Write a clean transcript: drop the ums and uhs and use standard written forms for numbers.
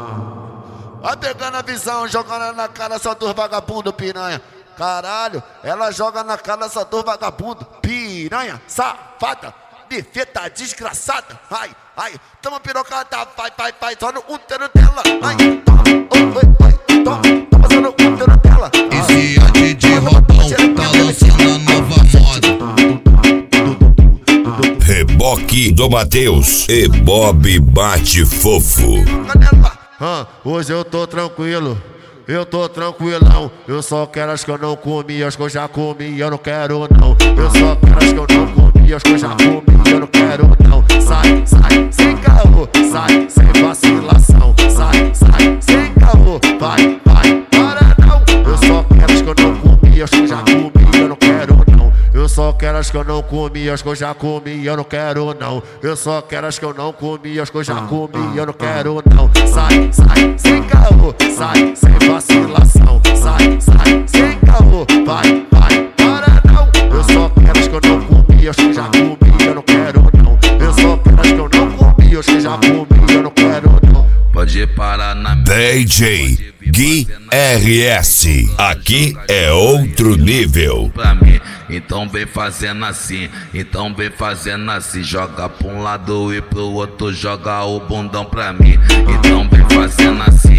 Vai pegando a visão, jogando na cara só dos vagabundo, piranha. Caralho, ela joga na cara só dos vagabundo, piranha, safada, defeta, desgraçada. Ai, ai, toma pirocada, vai, só no útero dela. Ai, toma, oi, toma só no útero dela. Esse é DJ Rodão tá lançando a nova moda. Reboque do Matheus e Bob Bate Fofo. Hoje eu tô tranquilo, eu tô tranquilão. Eu só quero as que eu não comi, as que eu já comi, eu não quero não. Eu só quero as que eu não comi, as que eu já comi, eu não quero não. Sai, sem caô, sai, sem vacilação. Sai, sem caô, vai, para não. Eu só quero as que eu não comi, as que eu já comi, eu não quero não. Eu só quero as que eu não comi, as que eu já comi, eu não quero não. Eu só quero as que eu não comi, as que eu já comi, eu não quero não. Sai, sem caô, sai, sem vacilação. Sai, sem caô, vai, para não. Eu só quero as que eu não comi, as que eu já comi, eu não quero não. Eu só quero as que eu não comi, as que eu já comi, eu não quero não. Pode parar na DJ Gui RS, aqui é outro nível. Pra mim, então vem fazendo assim, joga pra um lado e pro outro, joga o bundão pra mim. Então vem fazendo assim.